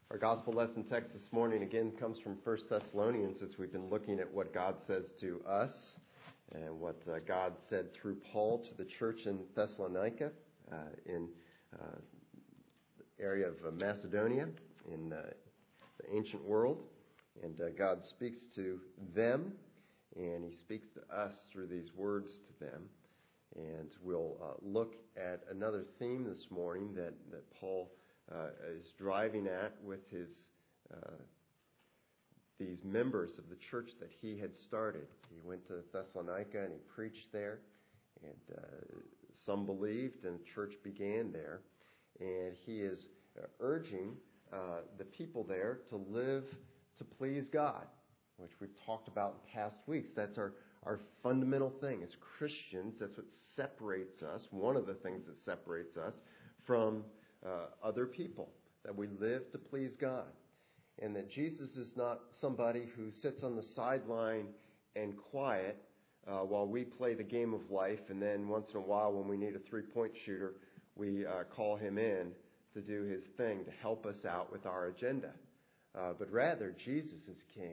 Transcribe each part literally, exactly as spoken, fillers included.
Our gospel lesson text this morning again comes from First Thessalonians, as we've been looking at what God says to us and what uh, God said through Paul to the church in Thessalonica, uh, in uh, the area of uh, Macedonia, in uh, the ancient world. And uh, God speaks to them, and He speaks to us through these words to them. And we'll uh, look at another theme this morning that, that Paul Uh, is driving at with his uh, these members of the church that he had started. He went to Thessalonica and he preached there, and uh, some believed, and the church began there. And he is uh, urging uh, the people there to live to please God, which we've talked about in past weeks. That's our, our fundamental thing as Christians. That's what separates us, one of the things that separates us from Uh, other people, that we live to please God, and that Jesus is not somebody who sits on the sideline and quiet uh, while we play the game of life, and then once in a while when we need a three-point shooter, we uh, call him in to do his thing, to help us out with our agenda. Uh, but rather, Jesus is king,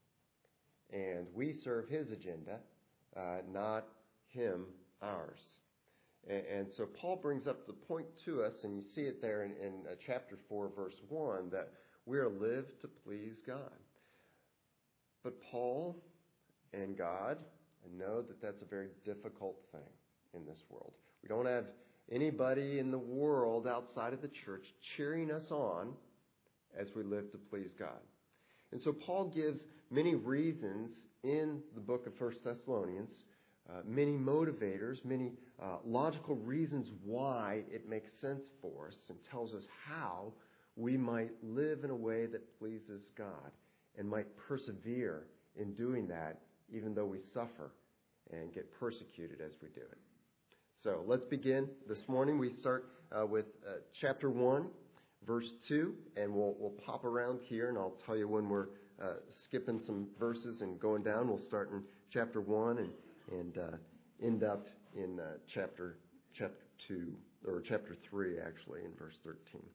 and we serve his agenda, uh, not him ours. And so Paul brings up the point to us, and you see it there in, in chapter four, verse one, that we are live to please God. But Paul and God know that that's a very difficult thing in this world. We don't have anybody in the world outside of the church cheering us on as we live to please God. And so Paul gives many reasons in the book of First Thessalonians, Uh, many motivators, many uh, logical reasons why it makes sense for us, and tells us how we might live in a way that pleases God and might persevere in doing that, even though we suffer and get persecuted as we do it. So let's begin. This morning we start uh, with uh, chapter one, verse two, and we'll, we'll pop around here, and I'll tell you when we're uh, skipping some verses and going down. We'll start in chapter one and and uh, end up in uh, chapter chapter two, or chapter three, actually, in verse thirteen.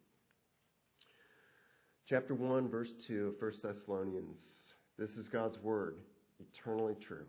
Chapter one, verse two of First Thessalonians. This is God's word, eternally true.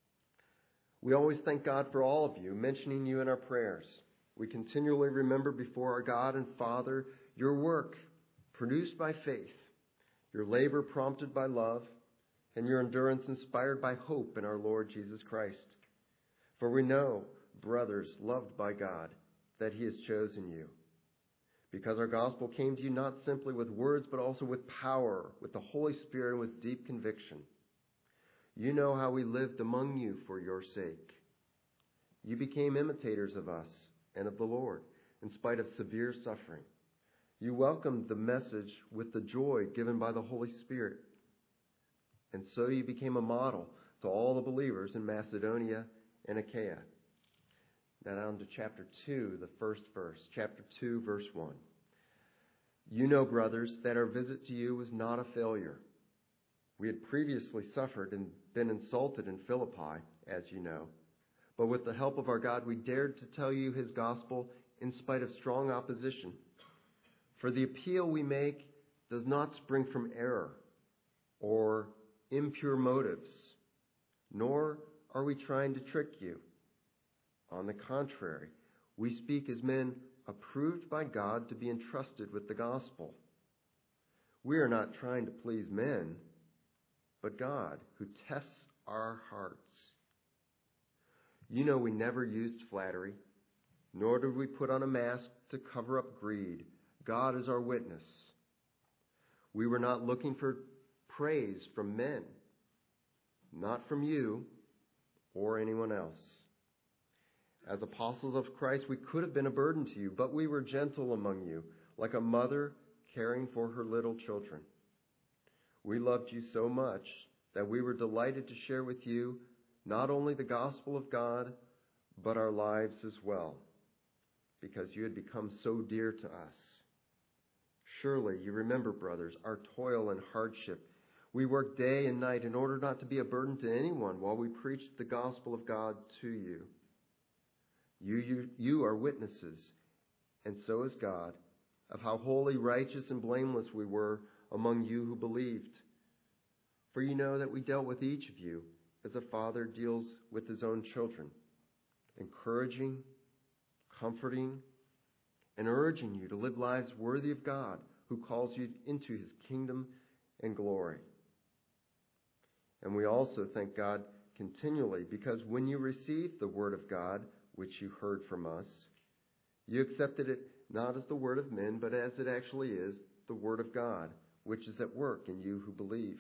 We always thank God for all of you, mentioning you in our prayers. We continually remember before our God and Father your work, produced by faith, your labor prompted by love, and your endurance inspired by hope in our Lord Jesus Christ. For we know, brothers loved by God, that He has chosen you, because our gospel came to you not simply with words, but also with power, with the Holy Spirit, and with deep conviction. You know how we lived among you for your sake. You became imitators of us and of the Lord, in spite of severe suffering. You welcomed the message with the joy given by the Holy Spirit. And so you became a model to all the believers in Macedonia and Achaia. Now down to chapter two, the first verse. Chapter two, verse one. You know, brothers, that our visit to you was not a failure. We had previously suffered and been insulted in Philippi, as you know. But with the help of our God, we dared to tell you His gospel in spite of strong opposition. For the appeal we make does not spring from error or impure motives, nor are we trying to trick you. On the contrary, we speak as men approved by God to be entrusted with the gospel. We are not trying to please men, but God, who tests our hearts. You know we never used flattery, nor did we put on a mask to cover up greed. God is our witness. We were not looking for praise from men, not from you or anyone else. As apostles of Christ, we could have been a burden to you, but we were gentle among you, like a mother caring for her little children. We loved you so much that we were delighted to share with you not only the gospel of God, but our lives as well, because you had become so dear to us. Surely you remember, brothers, our toil and hardship. We worked day and night in order not to be a burden to anyone while we preached the gospel of God to you. You, you, you are witnesses, and so is God, of how holy, righteous, and blameless we were among you who believed. For you know that we dealt with each of you as a father deals with his own children, encouraging, comforting, and urging you to live lives worthy of God, who calls you into his kingdom and glory. And we also thank God continually, because when you received the word of God, which you heard from us, you accepted it not as the word of men, but as it actually is, the word of God, which is at work in you who believe.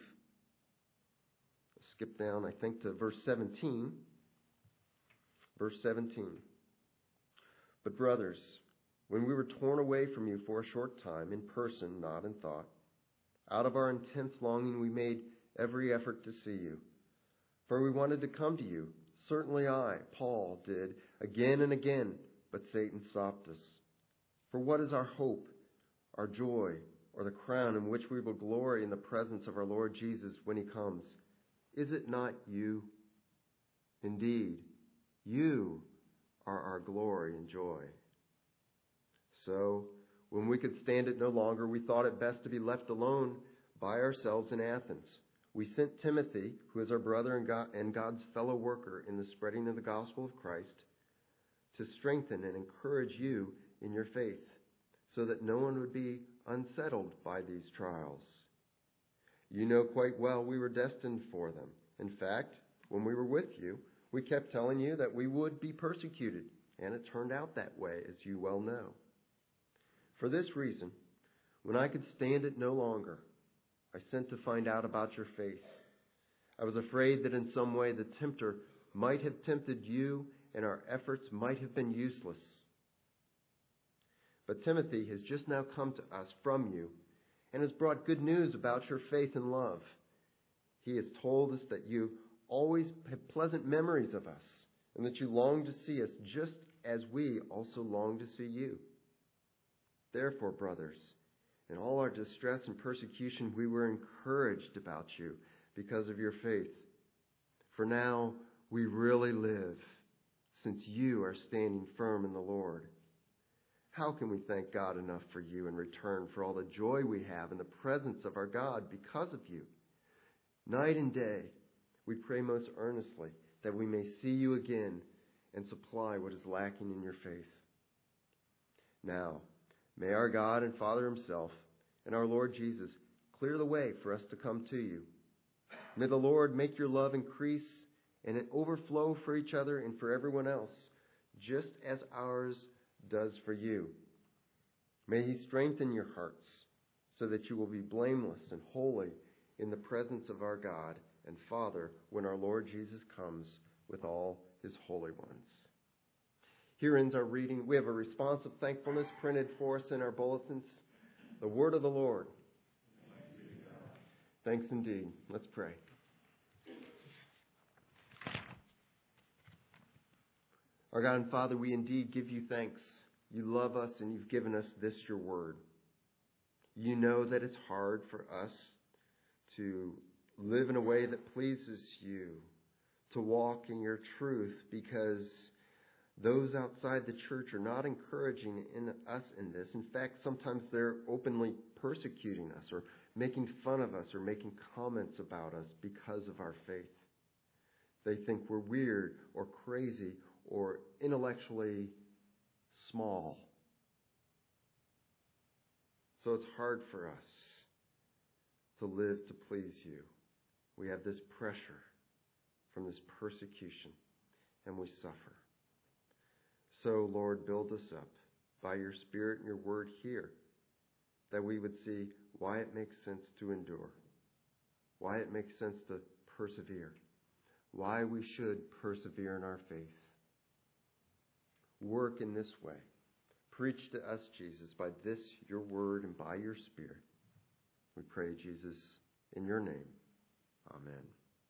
Skip down, I think, to verse seventeen. Verse seventeen. But brothers, when we were torn away from you for a short time, in person, not in thought, out of our intense longing we made every effort to see you. For we wanted to come to you. Certainly I, Paul, did, again and again, but Satan stopped us. For what is our hope, our joy, or the crown in which we will glory in the presence of our Lord Jesus when he comes? Is it not you? Indeed, you are our glory and joy. So, when we could stand it no longer, we thought it best to be left alone by ourselves in Athens. We sent Timothy, who is our brother and, God, and God's fellow worker in the spreading of the gospel of Christ, to strengthen and encourage you in your faith, so that no one would be unsettled by these trials. You know quite well we were destined for them. In fact, when we were with you, we kept telling you that we would be persecuted, and it turned out that way, as you well know. For this reason, when I could stand it no longer, I sent to find out about your faith. I was afraid that in some way the tempter might have tempted you, and our efforts might have been useless. But Timothy has just now come to us from you, and has brought good news about your faith and love. He has told us that you always have pleasant memories of us, and that you long to see us just as we also long to see you. Therefore, brothers, in all our distress and persecution, we were encouraged about you because of your faith. For now we really live, since you are standing firm in the Lord. How can we thank God enough for you in return for all the joy we have in the presence of our God because of you? Night and day, we pray most earnestly that we may see you again and supply what is lacking in your faith. Now, may our God and Father himself and our Lord Jesus clear the way for us to come to you. May the Lord make your love increase and it overflow for each other and for everyone else, just as ours does for you. May he strengthen your hearts so that you will be blameless and holy in the presence of our God and Father when our Lord Jesus comes with all his holy ones. Here ends our reading. We have a response of thankfulness printed for us in our bulletins. The word of the Lord. Thanks indeed. Let's pray. Our God and Father, we indeed give you thanks. You love us and you've given us this, your word. You know that it's hard for us to live in a way that pleases you, to walk in your truth, because those outside the church are not encouraging in us in this. In fact, sometimes they're openly persecuting us or making fun of us or making comments about us because of our faith. They think we're weird or crazy or intellectually small. So it's hard for us to live to please you. We have this pressure from this persecution, and we suffer. So, Lord, build us up by your Spirit and your word here, that we would see why it makes sense to endure, why it makes sense to persevere, why we should persevere in our faith. Work in this way. Preach to us, Jesus, by this, your word, and by your Spirit. We pray, Jesus, in your name. Amen.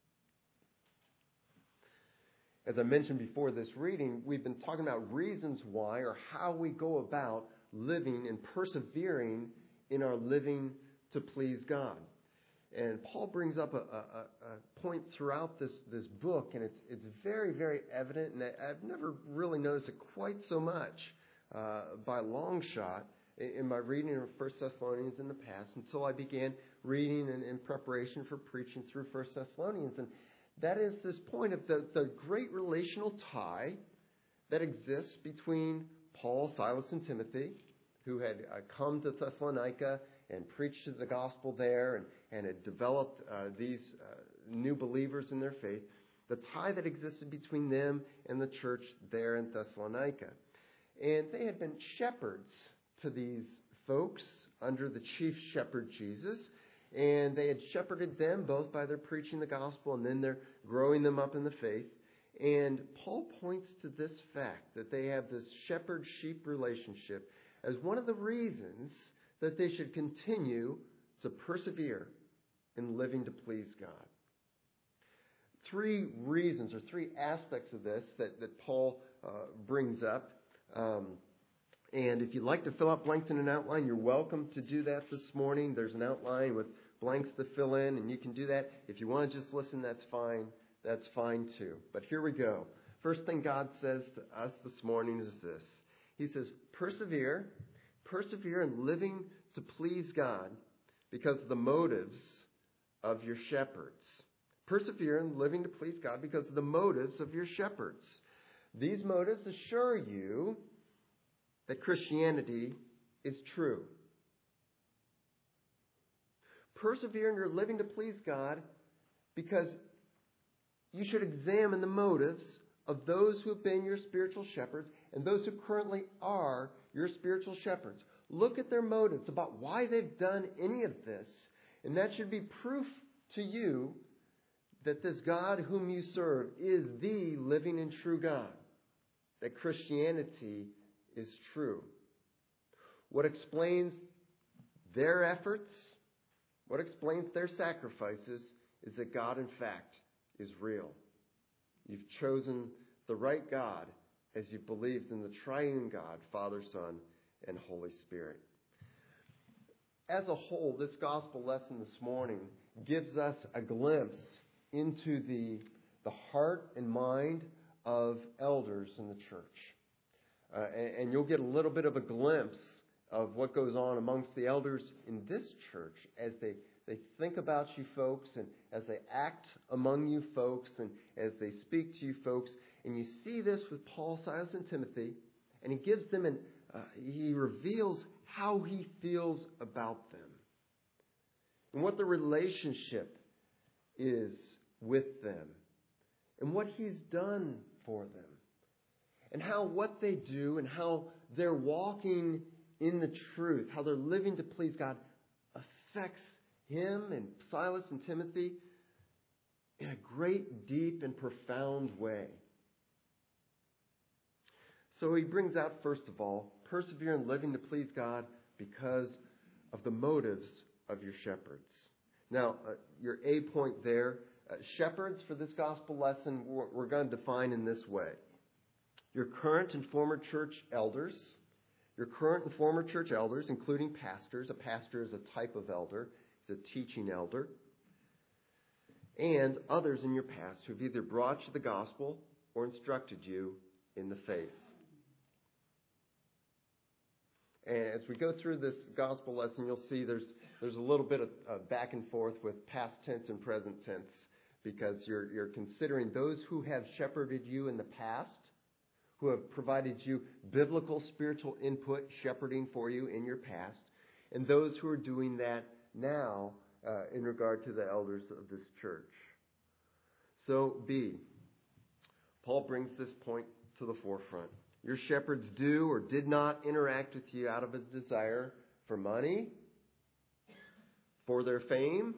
As I mentioned before this reading, we've been talking about reasons why, or how we go about living and persevering in our living to please God. And Paul brings up a, a, a point throughout this, this book, and it's it's very, very evident, and I've never really noticed it quite so much uh, by a long shot in my reading of First Thessalonians in the past until I began reading in, in preparation for preaching through First Thessalonians. And that is this point of the, the great relational tie that exists between Paul, Silas, and Timothy, who had uh, come to Thessalonica and preached the gospel there and, and had developed uh, these uh, new believers in their faith, the tie that existed between them and the church there in Thessalonica. And they had been shepherds to these folks under the chief shepherd Jesus, and they had shepherded them both by their preaching the gospel and then their growing them up in the faith. And Paul points to this fact that they have this shepherd-sheep relationship as one of the reasons that they should continue to persevere in living to please God. Three reasons or three aspects of this that, that Paul uh, brings up. Um, and if you'd like to fill out blanks in an outline, you're welcome to do that this morning. There's an outline with blanks to fill in, and you can do that. If you want to just listen, that's fine. That's fine too. But here we go. First thing God says to us this morning is this. He says, persevere, persevere in living to please God because of the motives of your shepherds. Persevere in living to please God because of the motives of your shepherds. These motives assure you that Christianity is true. Persevere in your living to please God because you should examine the motives of those who have been your spiritual shepherds and those who currently are your spiritual shepherds. Look at their motives about why they've done any of this, and that should be proof to you that this God whom you serve is the living and true God, that Christianity is true. What explains their efforts, what explains their sacrifices, is that God, in fact, is real. You've chosen the right God as you believed in the triune God, Father, Son, and Holy Spirit. As a whole, this gospel lesson this morning gives us a glimpse into the, the heart and mind of elders in the church. Uh, and, and you'll get a little bit of a glimpse of what goes on amongst the elders in this church as they, they think about you folks and as they act among you folks and as they speak to you folks. And you see this with Paul, Silas, and Timothy, and he gives them an, uh, he reveals how he feels about them and what the relationship is with them and what he's done for them and how what they do and how they're walking in the truth, how they're living to please God affects him and Silas and Timothy in a great, deep, and profound way. So he brings out, first of all, persevere in living to please God because of the motives of your shepherds. Now, uh, your A point there, uh, shepherds for this gospel lesson, we're, we're going to define in this way. Your current and former church elders, your current and former church elders, including pastors. A pastor is a type of elder. He's a teaching elder. And others in your past who've either brought you the gospel or instructed you in the faith. And as we go through this gospel lesson, you'll see there's there's a little bit of uh, back and forth with past tense and present tense because you're you're considering those who have shepherded you in the past, who have provided you biblical spiritual input, shepherding for you in your past, and those who are doing that now uh, in regard to the elders of this church. So B, Paul brings this point to the forefront. Your shepherds do or did not interact with you out of a desire for money, for their fame,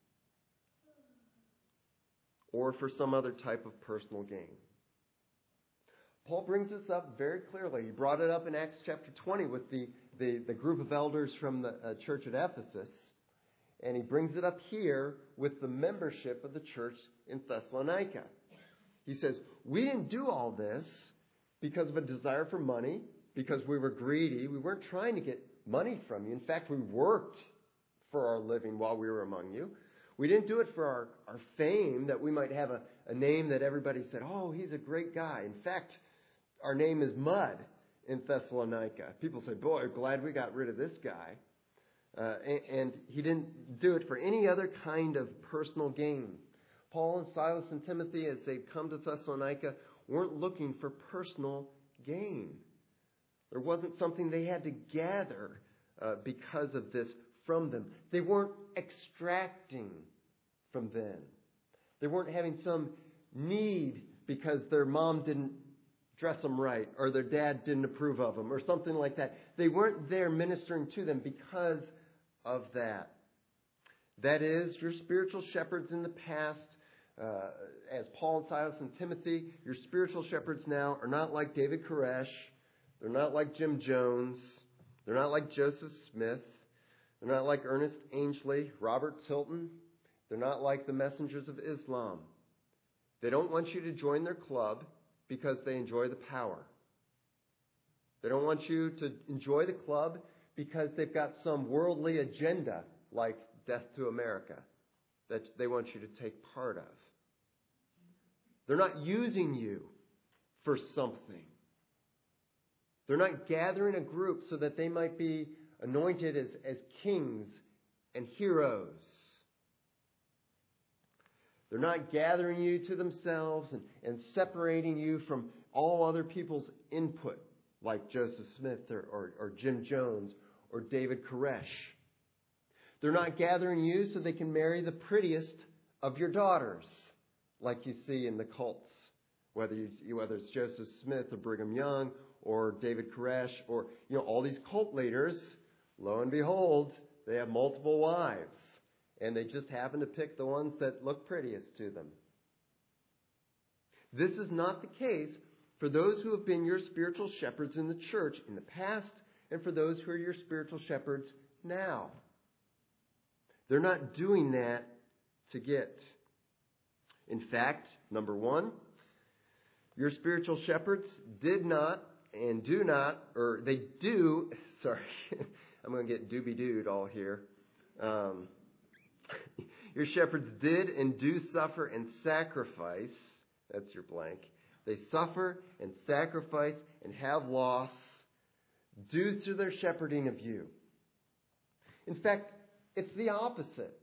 or for some other type of personal gain. Paul brings this up very clearly. He brought it up in Acts chapter twenty with the, the, the group of elders from the uh, church at Ephesus. And he brings it up here with the membership of the church in Thessalonica. He says, we didn't do all this because of a desire for money, because we were greedy. We weren't trying to get money from you. In fact, we worked for our living while we were among you. We didn't do it for our, our fame, that we might have a, a name that everybody said, oh, he's a great guy. In fact, our name is Mud in Thessalonica. People say, boy, glad we got rid of this guy. Uh, and, and he didn't do it for any other kind of personal gain. Paul and Silas and Timothy, as they've come to Thessalonica, weren't looking for personal gain. There wasn't something they had to gather uh, because of this from them. They weren't extracting from them. They weren't having some need because their mom didn't dress them right or their dad didn't approve of them or something like that. They weren't there ministering to them because of that. That is, your spiritual shepherds in the past, uh, as Paul and Silas and Timothy, your spiritual shepherds now are not like David Koresh. They're not like Jim Jones. They're not like Joseph Smith. They're not like Ernest Angley, Robert Tilton. They're not like the Messengers of Islam. They don't want you to join their club because they enjoy the power. They don't want you to enjoy the club because they've got some worldly agenda like Death to America that they want you to take part of. They're not using you for something. They're not gathering a group so that they might be anointed as, as kings and heroes. They're not gathering you to themselves and, and separating you from all other people's input, like Joseph Smith or, or, or Jim Jones or David Koresh. They're not gathering you so they can marry the prettiest of your daughters, like you see in the cults, whether you, whether it's Joseph Smith or Brigham Young or David Koresh or you know all these cult leaders. Lo and behold, they have multiple wives. And they just happen to pick the ones that look prettiest to them. This is not the case for those who have been your spiritual shepherds in the church in the past and for those who are your spiritual shepherds now. They're not doing that to get. In fact, number one, your spiritual shepherds did not and do not, or they do, sorry, I'm going to get doobie-dooed all here. Um... Your shepherds did and do suffer and sacrifice. That's your blank. They suffer and sacrifice and have loss due to their shepherding of you. In fact, it's the opposite.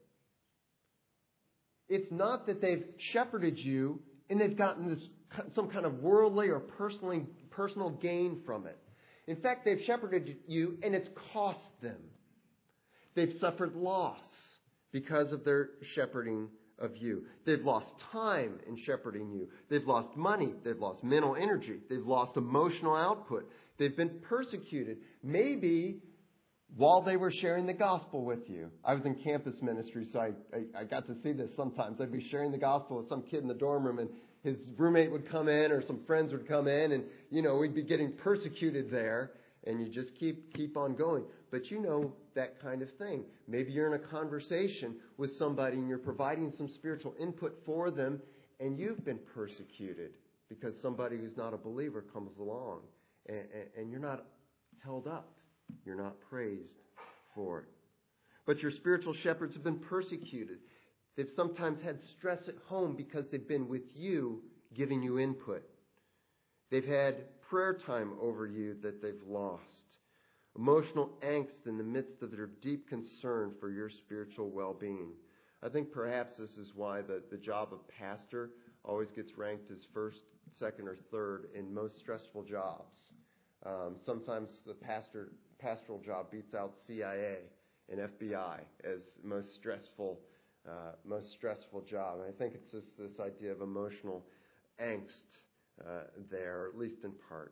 It's not that they've shepherded you and they've gotten this some kind of worldly or personally, personal gain from it. In fact, they've shepherded you and it's cost them. They've suffered loss because of their shepherding of you. They've lost time in shepherding you. They've lost money. They've lost mental energy. They've lost emotional output. They've been persecuted. Maybe while they were sharing the gospel with you. I was in campus ministry, so I, I, I got to see this sometimes. I'd be sharing the gospel with some kid in the dorm room, and his roommate would come in or some friends would come in, and, you know, we'd be getting persecuted there. And you just keep keep on going. But you know that kind of thing. Maybe you're in a conversation with somebody and you're providing some spiritual input for them and you've been persecuted because somebody who's not a believer comes along and, and, and you're not held up. You're not praised for it. But your spiritual shepherds have been persecuted. They've sometimes had stress at home because they've been with you, giving you input. They've had prayer time over you that they've lost. Emotional angst in the midst of their deep concern for your spiritual well-being. I think perhaps this is why the, the job of pastor always gets ranked as first, second, or third in most stressful jobs. Um, sometimes the pastor pastoral job beats out C I A and F B I as most stressful, uh, most stressful job. And I think it's just this idea of emotional angst Uh, there, at least in part.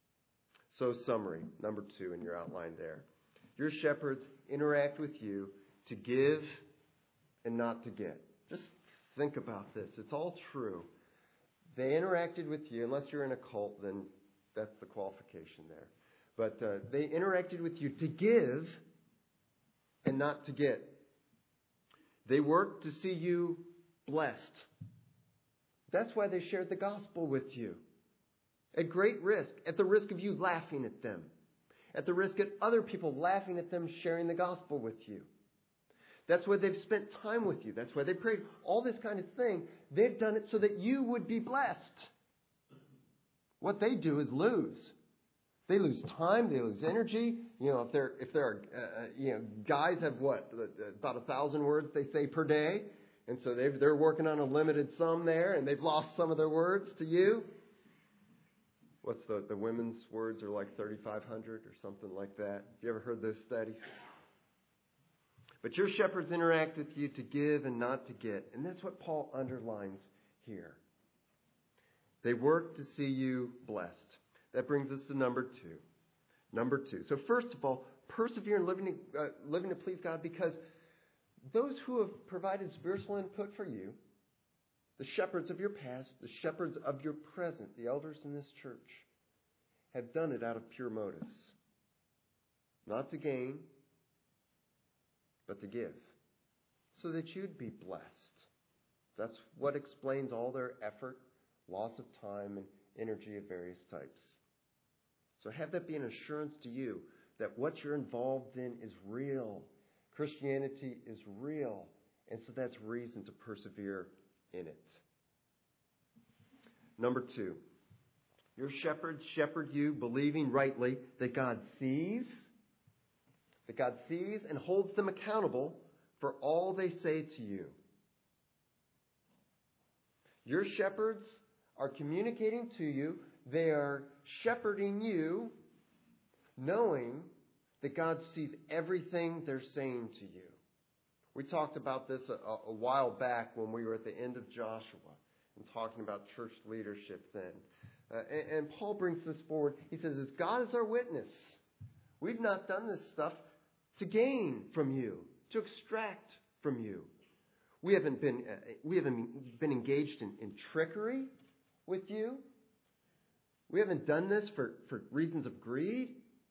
So summary, number two in your outline there. Your shepherds interact with you to give and not to get. Just think about this. It's all true. They interacted with you, unless you're in a cult, then that's the qualification there. But uh, they interacted with you to give and not to get. They worked to see you blessed. That's why they shared the gospel with you. At great risk, at the risk of you laughing at them. At the risk of other people laughing at them sharing the gospel with you. That's why they've spent time with you. That's why they prayed. All this kind of thing, they've done it so that you would be blessed. What they do is lose. They lose time. They lose energy. You know, if they're if they're uh, you know, guys have what about a thousand words they say per day, and so they they're working on a limited sum there, and they've lost some of their words to you. What's the the women's words are like thirty-five hundred or something like that. Have you ever heard those studies? But your shepherds interact with you to give and not to get, and that's what Paul underlines here. They work to see you blessed. That brings us to number two. Number two. So first of all, persevere in living to, uh, living to please God, because those who have provided spiritual input for you, the shepherds of your past, the shepherds of your present, the elders in this church, have done it out of pure motives. Not to gain, but to give, so that you'd be blessed. That's what explains all their effort, loss of time, and energy of various types. So have that be an assurance to you that what you're involved in is real. Christianity is real. And so that's reason to persevere in it. Number two, your shepherds shepherd you, believing rightly that God sees, that God sees and holds them accountable for all they say to you. Your shepherds are communicating to you. They are shepherding you, knowing that God sees everything they're saying to you. We talked about this a, a while back when we were at the end of Joshua and talking about church leadership then. Uh, and, and Paul brings this forward. He says, as God is our witness, we've not done this stuff to gain from you, to extract from you. We haven't been uh, we haven't been engaged in, in trickery with you. We haven't done this for, for reasons of greed.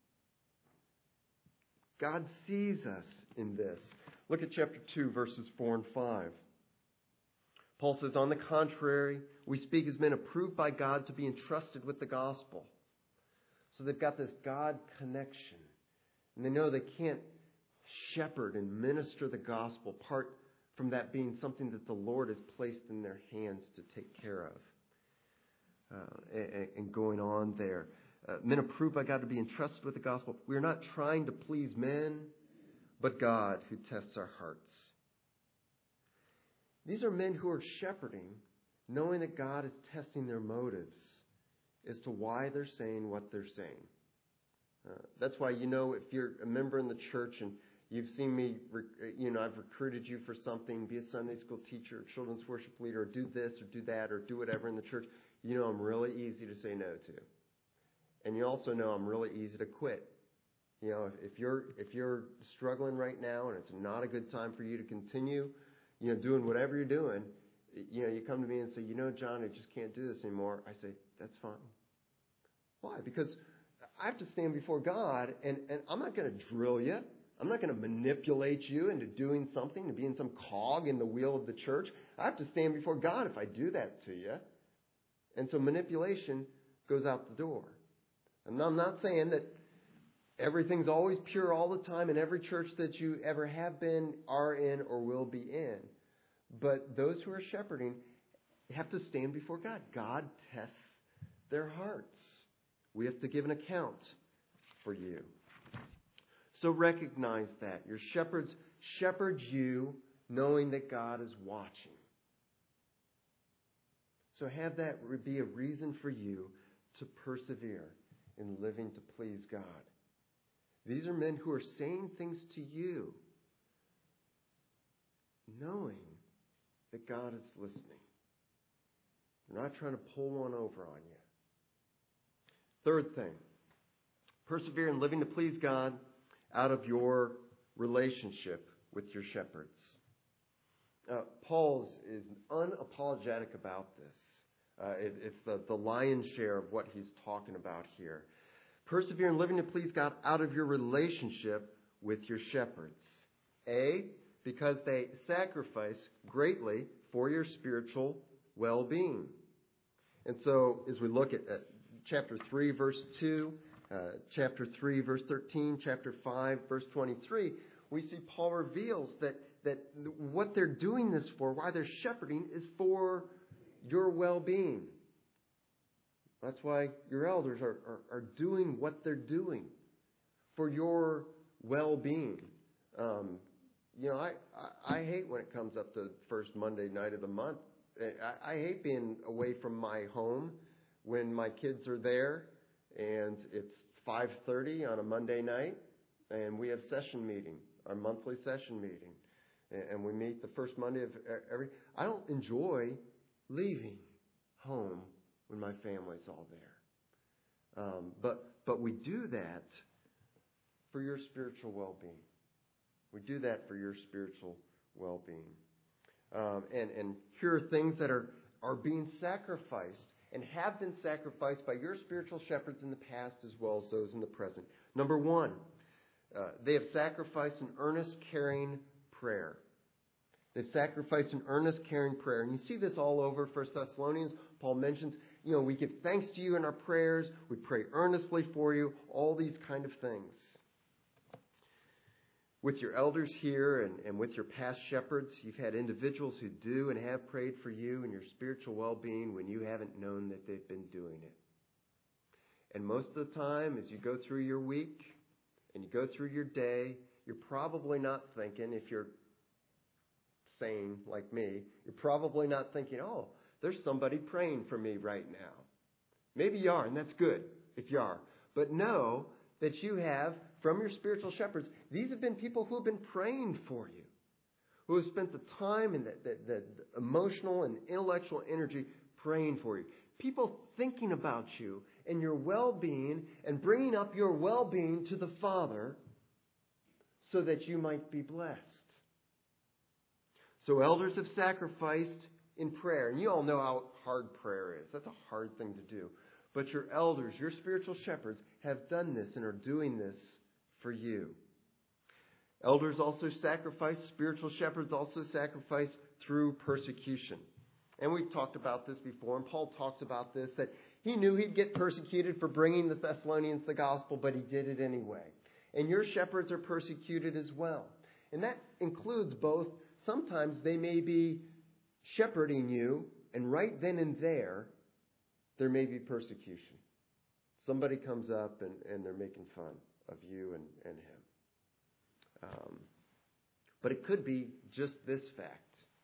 God sees us in this. Look at chapter two, verses four and five. Paul says, on the contrary, we speak as men approved by God to be entrusted with the gospel. So they've got this God connection. And they know they can't shepherd and minister the gospel apart from that being something that the Lord has placed in their hands to take care of. Uh, and, and going on there. Uh, men approved by God to be entrusted with the gospel. We're not trying to please men, but God who tests our hearts. These are men who are shepherding, knowing that God is testing their motives as to why they're saying what they're saying. Uh, that's why, you know, if you're a member in the church and you've seen me, rec- you know, I've recruited you for something, be a Sunday school teacher, or children's worship leader, or do this or do that or do whatever in the church, you know I'm really easy to say no to. And you also know I'm really easy to quit. You know, if, if you're if you're struggling right now and it's not a good time for you to continue, you know, doing whatever you're doing, you know, you come to me and say, you know, John, I just can't do this anymore. I say, that's fine. Why? Because I have to stand before God, and, and I'm not going to drill you. I'm not going to manipulate you into doing something, to being some cog in the wheel of the church. I have to stand before God if I do that to you. And so manipulation goes out the door. And I'm not saying that everything's always pure all the time in every church that you ever have been, are in, or will be in. But those who are shepherding have to stand before God. God tests their hearts. We have to give an account for you. So recognize that. Your shepherds shepherd you knowing that God is watching. So have that be a reason for you to persevere in living to please God. These are men who are saying things to you, knowing that God is listening. They're not trying to pull one over on you. Third thing, persevere in living to please God out of your relationship with your shepherds. Uh, Paul is unapologetic about this. Uh, it, it's the, the lion's share of what he's talking about here. Persevere in living to please God out of your relationship with your shepherds. A, because they sacrifice greatly for your spiritual well-being. And so as we look at, at chapter three, verse two, uh, chapter three, verse thirteen, chapter five, verse twenty-three, we see Paul reveals that, that what they're doing this for, why they're shepherding, is for your well-being. That's why your elders are, are, are doing what they're doing for your well-being. Um, you know, I, I, I hate when it comes up to first Monday night of the month. I, I hate being away from my home when my kids are there and it's five thirty on a Monday night and we have session meeting, our monthly session meeting. And we meet the first Monday of every... I don't enjoy leaving home when my family's all there. Um, but but we do that for your spiritual well-being. We do that for your spiritual well-being. Um, and, and here are things that are, are being sacrificed and have been sacrificed by your spiritual shepherds in the past as well as those in the present. Number one, uh, they have sacrificed an earnest, caring prayer. They've sacrificed an earnest, caring prayer. And you see this all over First Thessalonians. Paul mentions, you know, we give thanks to you in our prayers. We pray earnestly for you. All these kind of things. With your elders here and, and with your past shepherds, you've had individuals who do and have prayed for you and your spiritual well-being when you haven't known that they've been doing it. And most of the time, as you go through your week and you go through your day, you're probably not thinking, if you're sane like me, you're probably not thinking, oh, there's somebody praying for me right now. Maybe you are, and that's good if you are. But know that you have, from your spiritual shepherds, these have been people who have been praying for you, who have spent the time and the, the, the emotional and intellectual energy praying for you. People thinking about you and your well-being and bringing up your well-being to the Father so that you might be blessed. So elders have sacrificed in prayer. And you all know how hard prayer is. That's a hard thing to do. But your elders, your spiritual shepherds, have done this and are doing this for you. Elders also sacrifice, spiritual shepherds also sacrifice through persecution. And we've talked about this before, and Paul talks about this, that he knew he'd get persecuted for bringing the Thessalonians the gospel, but he did it anyway. And your shepherds are persecuted as well. And that includes both, sometimes they may be shepherding you, and right then and there, there may be persecution. Somebody comes up and, and they're making fun of you and, and him. Um, but it could be just this fact.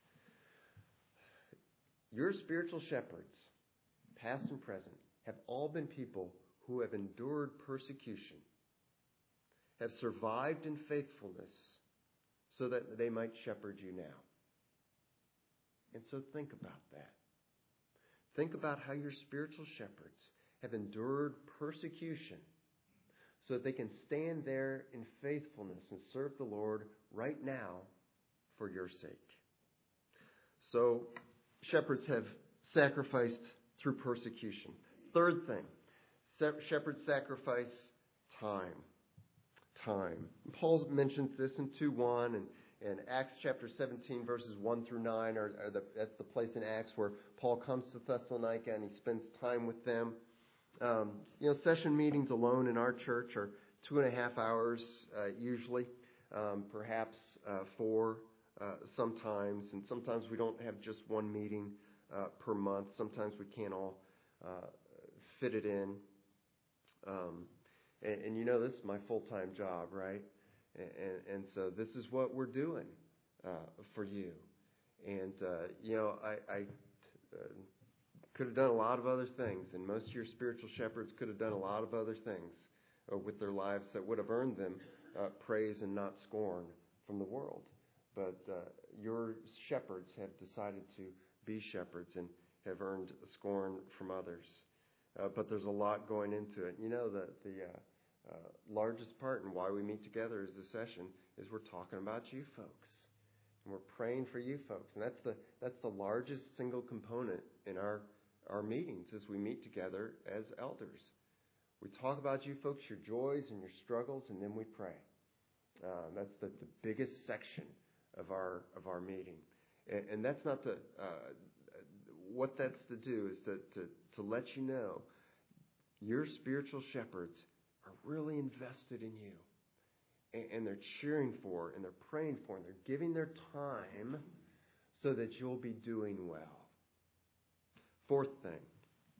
Your spiritual shepherds, past and present, have all been people who have endured persecution, have survived in faithfulness so that they might shepherd you now. And so think about that. Think about how your spiritual shepherds have endured persecution so that they can stand there in faithfulness and serve the Lord right now for your sake. So shepherds have sacrificed through persecution. Third thing, shepherds sacrifice time. Time. Paul mentions this in two one and And Acts chapter seventeen, verses one through nine, are, are the, that's the place in Acts where Paul comes to Thessalonica and he spends time with them. Um, you know, session meetings alone in our church are two and a half hours uh, usually, um, perhaps uh, four uh, sometimes. And sometimes we don't have just one meeting uh, per month. Sometimes we can't all uh, fit it in. Um, and, and you know, this is my full-time job, right? And, and so this is what we're doing uh, for you. And, uh, you know, I, I uh, could have done a lot of other things. And most of your spiritual shepherds could have done a lot of other things uh, with their lives that would have earned them uh, praise and not scorn from the world. But uh, your shepherds have decided to be shepherds and have earned scorn from others. Uh, but there's a lot going into it. You know, the... the uh, Uh, largest part in why we meet together as a session is we're talking about you folks. And we're praying for you folks. And that's the that's the largest single component in our, our meetings as we meet together as elders. We talk about you folks, your joys and your struggles, and then we pray. Uh, that's the, the biggest section of our of our meeting. And, and that's not to, uh, what that's to do is to, to, to let you know your spiritual shepherds are really invested in you. And, and they're cheering for, and they're praying for, and they're giving their time so that you'll be doing well. Fourth thing,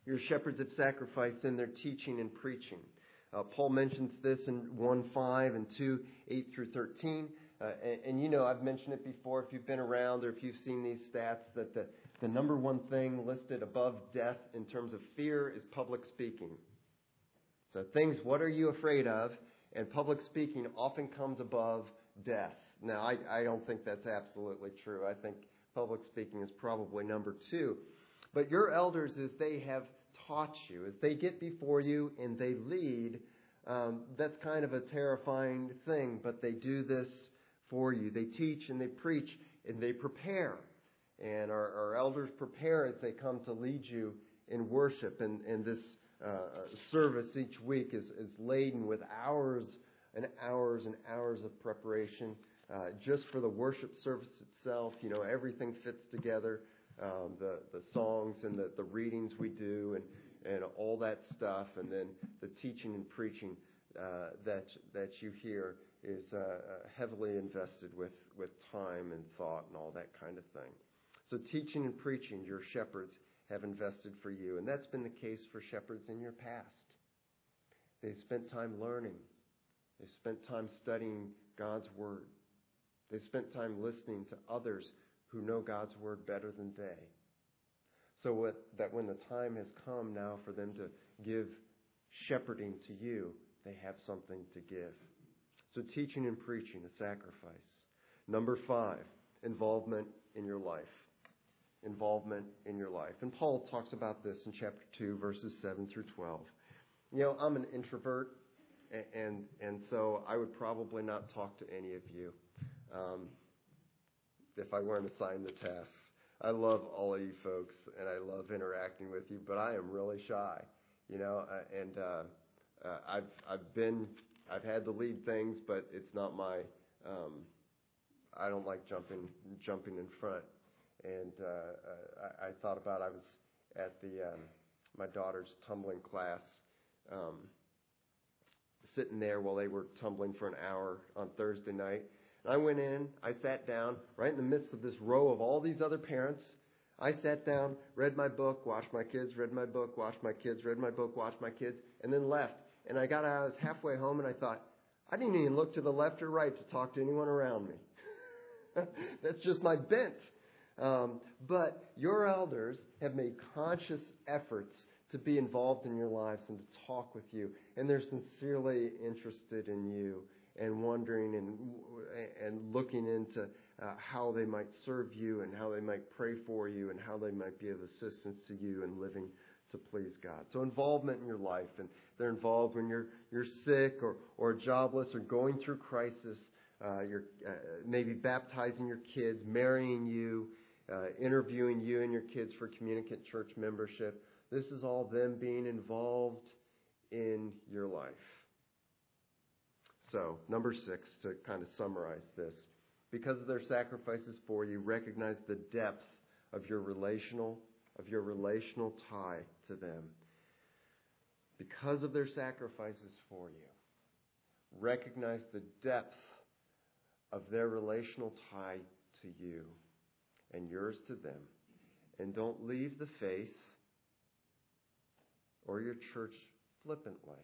Your shepherds have sacrificed in their teaching and preaching. Uh, Paul mentions this in one five and two eight through thirteen. Uh, and, and you know, I've mentioned it before if you've been around or if you've seen these stats, that the, the number one thing listed above death in terms of fear is public speaking. So things, what are you afraid of? And public speaking often comes above death. Now, I, I don't think that's absolutely true. I think public speaking is probably number two. But your elders, as they have taught you, as they get before you and they lead, um, that's kind of a terrifying thing. But they do this for you. They teach and they preach and they prepare. And our, our elders prepare as they come to lead you in worship. And, and this uh, service each week is, is laden with hours and hours and hours of preparation. Uh, just for the worship service itself, you know, everything fits together. Um, the, the songs and the, the readings we do and, and all that stuff. And then the teaching and preaching uh, that that you hear is uh, heavily invested with, with time and thought and all that kind of thing. So teaching and preaching, your shepherds have invested for you. And that's been the case for shepherds in your past. They've spent time learning. They've spent time studying God's Word. They've spent time listening to others who know God's Word better than they. So what, that when the time has come now for them to give shepherding to you, they have something to give. So teaching and preaching, a sacrifice. Number five, involvement in your life. Involvement in your life. And Paul talks about this in chapter two, verses seven through twelve. You know, I'm an introvert, and and, and so I would probably not talk to any of you um, if I weren't assigned the tasks. I love all of you folks, and I love interacting with you, but I am really shy, you know, uh, and uh, uh, I've I've been, I've had to lead things, but it's not my, um, I don't like jumping jumping in front. And uh, I, I thought about, I was at the um, my daughter's tumbling class, um, sitting there while they were tumbling for an hour on Thursday night. And I went in, I sat down right in the midst of this row of all these other parents. I sat down, read my book, watched my kids, read my book, watched my kids, read my book, watched my kids, and then left. And I got out, I was halfway home, and I thought, I didn't even look to the left or right to talk to anyone around me. That's just my bent. Um, but your elders have made conscious efforts to be involved in your lives and to talk with you. And they're sincerely interested in you and wondering and and looking into uh, how they might serve you and how they might pray for you and how they might be of assistance to you in living to please God. So involvement in your life. And they're involved when you're you're sick or, or jobless or going through crisis. Uh, you're uh, maybe baptizing your kids, marrying you, Uh, interviewing you and your kids for communicant church membership. This is all them being involved in your life. So, number six, to kind of summarize this. Because of their sacrifices for you, recognize the depth of your relational, of your relational tie to them. Because of their sacrifices for you, recognize the depth of their relational tie to you and yours to them. And don't leave the faith or your church flippantly.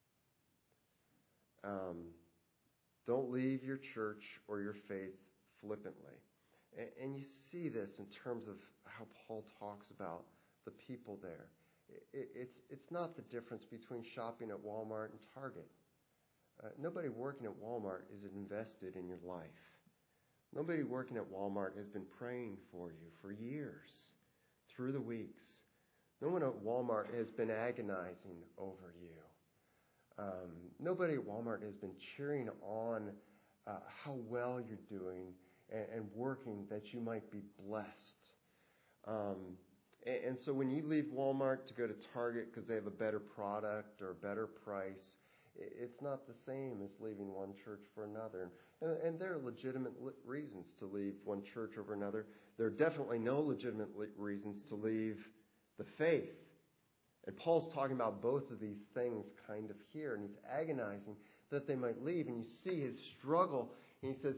Um, don't leave your church or your faith flippantly. And, and you see this in terms of how Paul talks about the people there. It, it's, it's not the difference between shopping at Walmart and Target. Uh, nobody working at Walmart is invested in your life. Nobody working at Walmart has been praying for you for years, through the weeks. No one at Walmart has been agonizing over you. Um, nobody at Walmart has been cheering on uh, how well you're doing and, and working that you might be blessed. Um, and, and so when you leave Walmart to go to Target because they have a better product or a better price, it's not the same as leaving one church for another. And, and there are legitimate reasons to leave one church over another. There are definitely no legitimate reasons to leave the faith. And Paul's talking about both of these things kind of here. And he's agonizing that they might leave. And you see his struggle. And he says,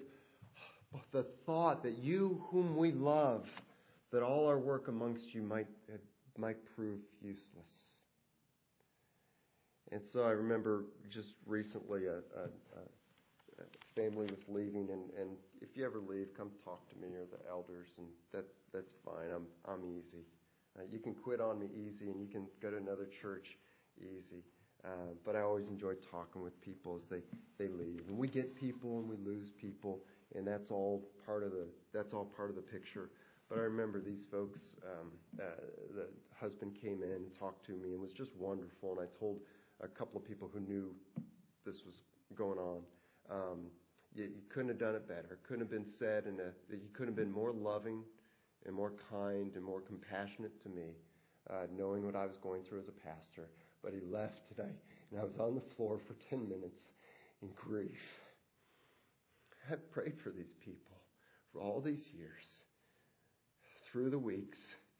the thought that you whom we love, that all our work amongst you might might prove useless. And so I remember just recently a, a, a family was leaving, and, and if you ever leave, come talk to me or the elders, and that's that's fine. I'm I'm easy. Uh, you can quit on me easy, and you can go to another church easy. Uh, but I always enjoy talking with people as they, they leave. And we get people and we lose people, and that's all part of the that's all part of the picture. But I remember these folks. Um, uh, the husband came in and talked to me, and was just wonderful. And I told a couple of people who knew this was going on, um, you, you couldn't have done it better. It couldn't have been said, and you couldn't have been more loving and more kind and more compassionate to me, uh, knowing what I was going through as a pastor. But he left today, and I was on the floor for ten minutes in grief. I prayed for these people for all these years. Through the weeks,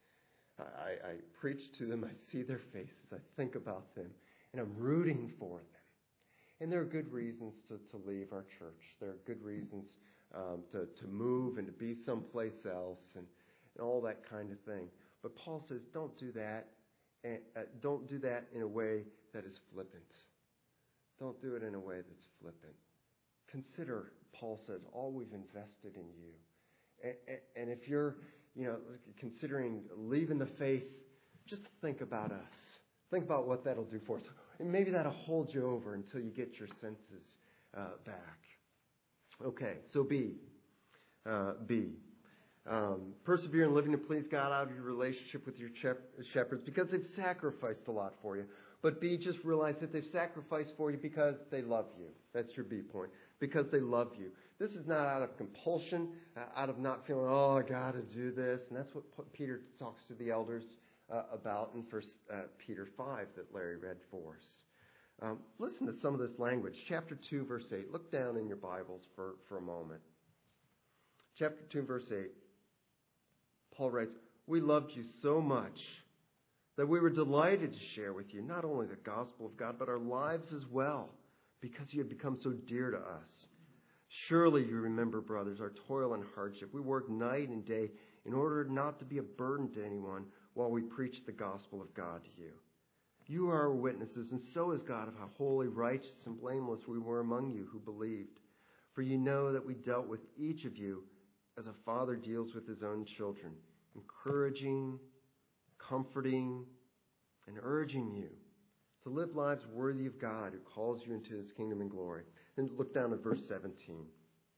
I, I preach to them, I see their faces, I think about them, and I'm rooting for them. And there are good reasons to, to leave our church. There are good reasons um, to, to move and to be someplace else and, and all that kind of thing. But Paul says, don't do that. And, uh, don't do that in a way that is flippant. Don't do it in a way that's flippant. Consider, Paul says, all we've invested in you. And, and, and if you're, you know, considering leaving the faith, just think about us. Think about what that'll do for us. And maybe that'll hold you over until you get your senses uh, back. Okay, so B. Uh, B. Um, persevere in living to please God out of your relationship with your shepherds because they've sacrificed a lot for you. But B, just realize that they've sacrificed for you because they love you. That's your B point. Because they love you. This is not out of compulsion, uh, out of not feeling, oh, I got to do this. And that's what Peter talks to the elders uh, about in First uh, Peter five that Larry read for us. Um, listen to some of this language. Chapter two, verse eight. Look down in your Bibles for, for a moment. Chapter two, verse eight. Paul writes, we loved you so much that we were delighted to share with you not only the gospel of God, but our lives as well, because you had become so dear to us. Surely you remember, brothers, our toil and hardship. We worked night and day in order not to be a burden to anyone while we preached the gospel of God to you. You are our witnesses, and so is God, of how holy, righteous, and blameless we were among you who believed. For you know that we dealt with each of you as a father deals with his own children, encouraging, comforting, and urging you to live lives worthy of God who calls you into his kingdom and glory. Then look down at verse seventeen.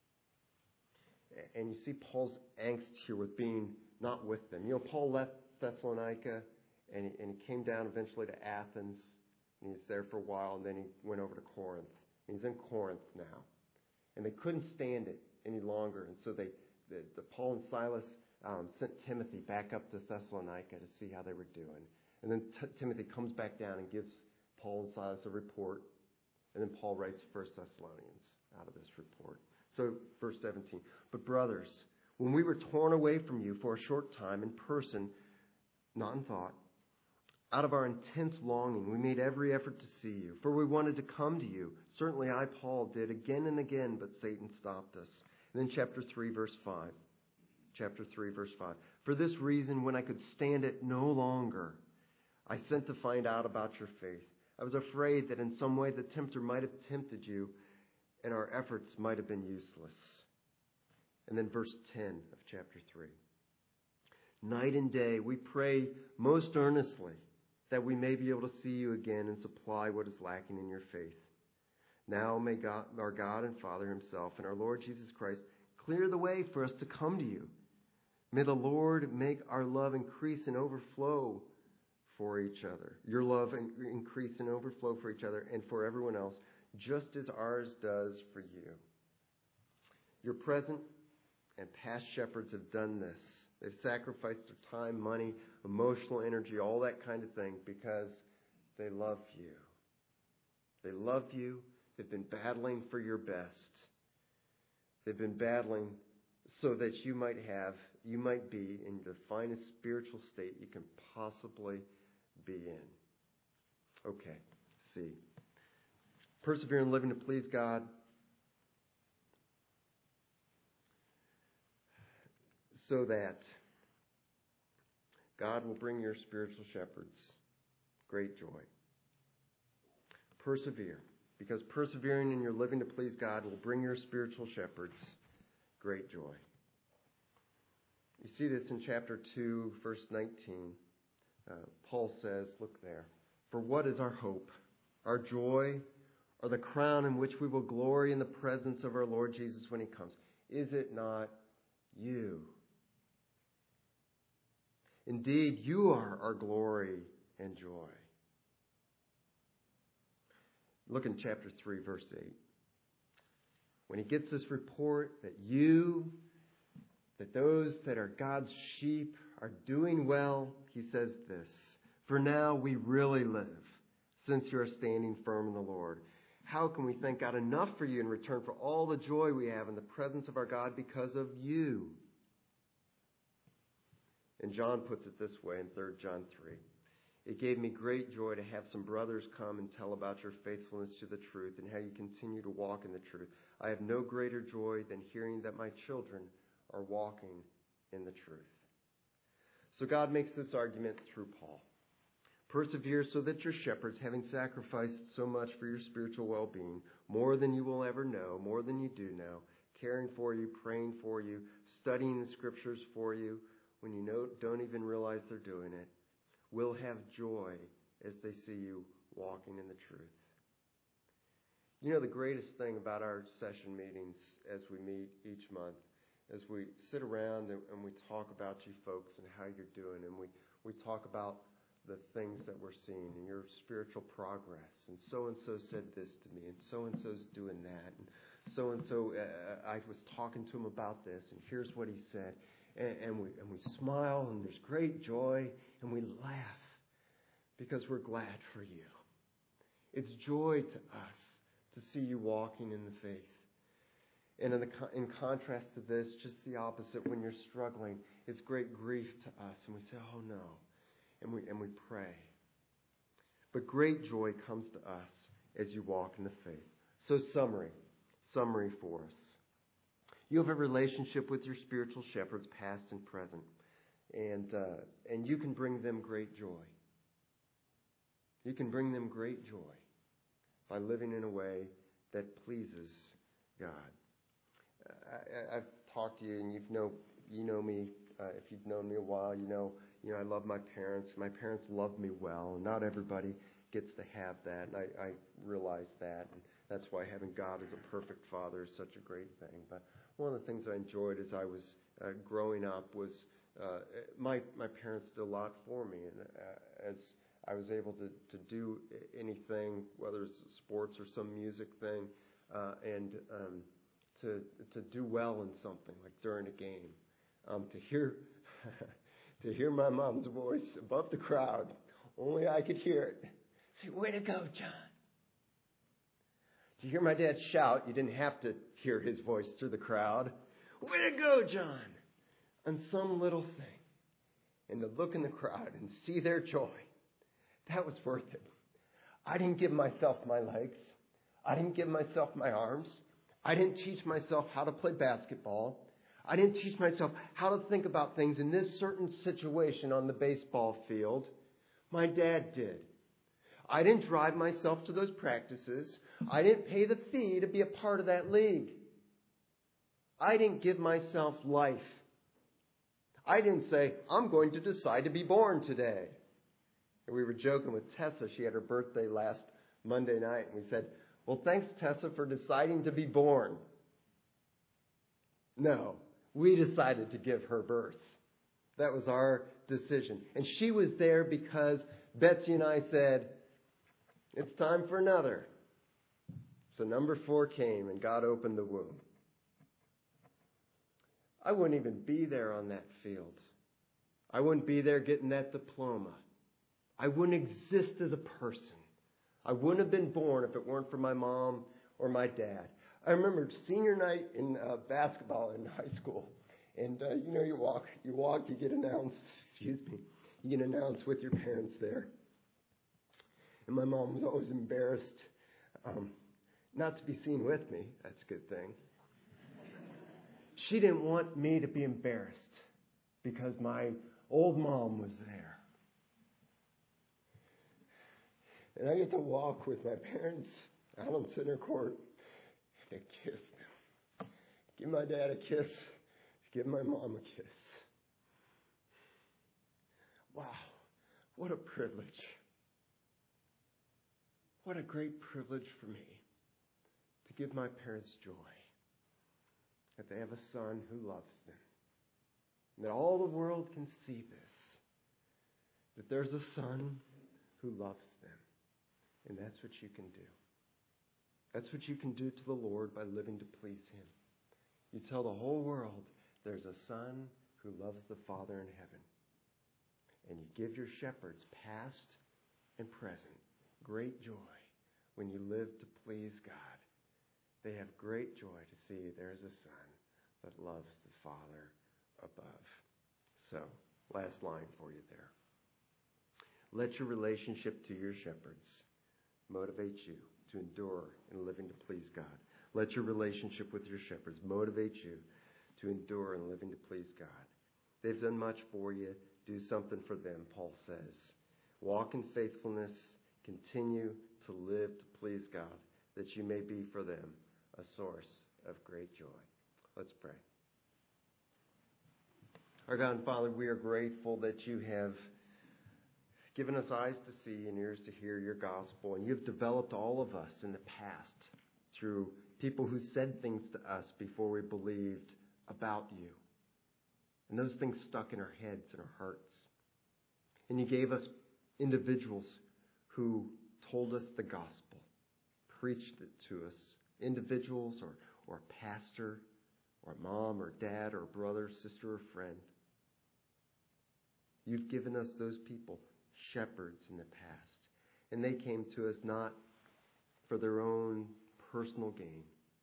And you see Paul's angst here with being not with them. You know, Paul left Thessalonica and he, and he came down eventually to Athens. And he was there for a while, and then he went over to Corinth. And he's in Corinth now. And they couldn't stand it any longer. And so they, the, the Paul and Silas um, sent Timothy back up to Thessalonica to see how they were doing. And then T- Timothy comes back down and gives Paul and Silas a report. And then Paul writes First Thessalonians out of this report. So, verse seventeen. But brothers, when we were torn away from you for a short time in person, not in thought, out of our intense longing, we made every effort to see you. For we wanted to come to you. Certainly I, Paul, did again and again, but Satan stopped us. And then chapter three, verse five. Chapter three, verse five. For this reason, when I could stand it no longer, I sent to find out about your faith. I was afraid that in some way the tempter might have tempted you, and our efforts might have been useless. And then verse ten of chapter three. Night and day we pray most earnestly that we may be able to see you again and supply what is lacking in your faith. Now may God, our God and Father himself and our Lord Jesus Christ clear the way for us to come to you. May the Lord make our love increase and overflow for each other. Your love increase and overflow for each other and for everyone else, just as ours does for you. Your present and past shepherds have done this. They've sacrificed their time, money, emotional energy, all that kind of thing because they love you. They love you. They've been battling for your best. They've been battling so that you might have, you might be in the finest spiritual state you can possibly be in. Okay, see. Persevere in living to please God. So that God will bring your spiritual shepherds great joy. Persevere, because persevering in your living to please God will bring your spiritual shepherds great joy. You see this in chapter two, verse nineteen. Uh, Paul says, look there, for what is our hope, our joy, or the crown in which we will glory in the presence of our Lord Jesus when he comes? Is it not you? Indeed, you are our glory and joy. Look in chapter three, verse eight. When he gets this report that you, that those that are God's sheep are doing well, he says this, for now we really live, since you are standing firm in the Lord. How can we thank God enough for you in return for all the joy we have in the presence of our God because of you? And John puts it this way in Third John three. It gave me great joy to have some brothers come and tell about your faithfulness to the truth and how you continue to walk in the truth. I have no greater joy than hearing that my children are walking in the truth. So God makes this argument through Paul. Persevere so that your shepherds, having sacrificed so much for your spiritual well-being, more than you will ever know, more than you do know, caring for you, praying for you, studying the scriptures for you, when you know, don't even realize they're doing it, will have joy as they see you walking in the truth. You know, the greatest thing about our session meetings as we meet each month, as we sit around and, and we talk about you folks and how you're doing, and we, we talk about the things that we're seeing and your spiritual progress, and so-and-so said this to me, and so-and-so's doing that, and so-and-so, uh, I was talking to him about this, and here's what he said. And, and we and we smile, and there's great joy, and we laugh because we're glad for you. It's joy to us to see you walking in the faith. And in, the, in contrast to this, just the opposite, when you're struggling, it's great grief to us, and we say, oh no, and we and we pray. But great joy comes to us as you walk in the faith. So summary, summary for us. You have a relationship with your spiritual shepherds, past and present, and uh, and you can bring them great joy. You can bring them great joy by living in a way that pleases God. I, I've talked to you, and you know you know me. Uh, if you've known me a while, you know you know I love my parents. My parents love me well. Not everybody gets to have that, and I, I realize that, and that's why having God as a perfect father is such a great thing. But one of the things I enjoyed as I was uh, growing up was uh, my my parents did a lot for me, and uh, as I was able to, to do anything, whether it's sports or some music thing, uh, and um, to to do well in something like during a game, um, to hear to hear my mom's voice above the crowd, only I could hear it. Say, "Way to go, John!" To hear my dad shout, you didn't have to hear his voice through the crowd. Way to go, John! On some little thing. And to look in the crowd and see their joy. That was worth it. I didn't give myself my legs. I didn't give myself my arms. I didn't teach myself how to play basketball. I didn't teach myself how to think about things in this certain situation on the baseball field. My dad did. I didn't drive myself to those practices. I didn't pay the fee to be a part of that league. I didn't give myself life. I didn't say, I'm going to decide to be born today. And we were joking with Tessa. She had her birthday last Monday night. And we said, well, thanks, Tessa, for deciding to be born. No, we decided to give her birth. That was our decision. And she was there because Betsy and I said, it's time for another. So number four came and God opened the womb. I wouldn't even be there on that field. I wouldn't be there getting that diploma. I wouldn't exist as a person. I wouldn't have been born if it weren't for my mom or my dad. I remember senior night in uh, basketball in high school. And uh, you know, you walk, you walk, you get announced, excuse me, you get announced with your parents there. And my mom was always embarrassed um, not to be seen with me. That's a good thing. She didn't want me to be embarrassed because my Old Mom was there. And I get to walk with my parents out on center court and kiss them. Give my dad a kiss. Give my mom a kiss. Wow, what a privilege. What a great privilege for me to give my parents joy that they have a son who loves them. And that all the world can see this. That there's a son who loves them. And that's what you can do. That's what you can do to the Lord by living to please Him. You tell the whole world there's a son who loves the Father in heaven. And you give your shepherds, past and present, great joy when you live to please God. They have great joy to see there's a son that loves the Father above. So, last line for you there. Let your relationship to your shepherds motivate you to endure in living to please God. Let your relationship with your shepherds motivate you to endure in living to please God. They've done much for you. Do something for them, Paul says. Walk in faithfulness. Continue to live to please God, that you may be for them a source of great joy. Let's pray. Our God and Father, we are grateful that you have given us eyes to see and ears to hear your gospel, and you've developed all of us in the past through people who said things to us before we believed about you. And those things stuck in our heads and our hearts. And you gave us individuals who told us the gospel, preached it to us, individuals or, or a pastor or a mom or dad or brother, sister or friend. You've given us those people, shepherds in the past. And they came to us not for their own personal gain,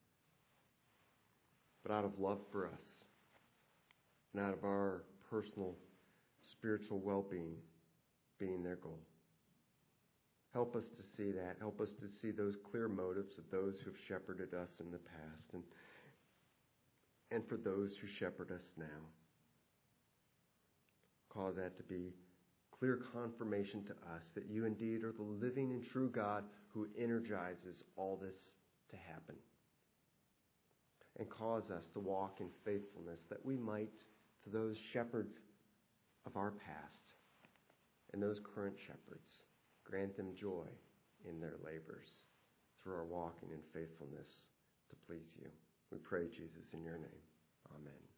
but out of love for us and out of our personal spiritual well-being being their goal. Help us to see that. Help us to see those clear motives of those who have shepherded us in the past and, and for those who shepherd us now. Cause that to be clear confirmation to us that you indeed are the living and true God who energizes all this to happen. And cause us to walk in faithfulness that we might, to those shepherds of our past and those current shepherds, grant them joy in their labors through our walking in faithfulness to please you. We pray, Jesus, in your name. Amen.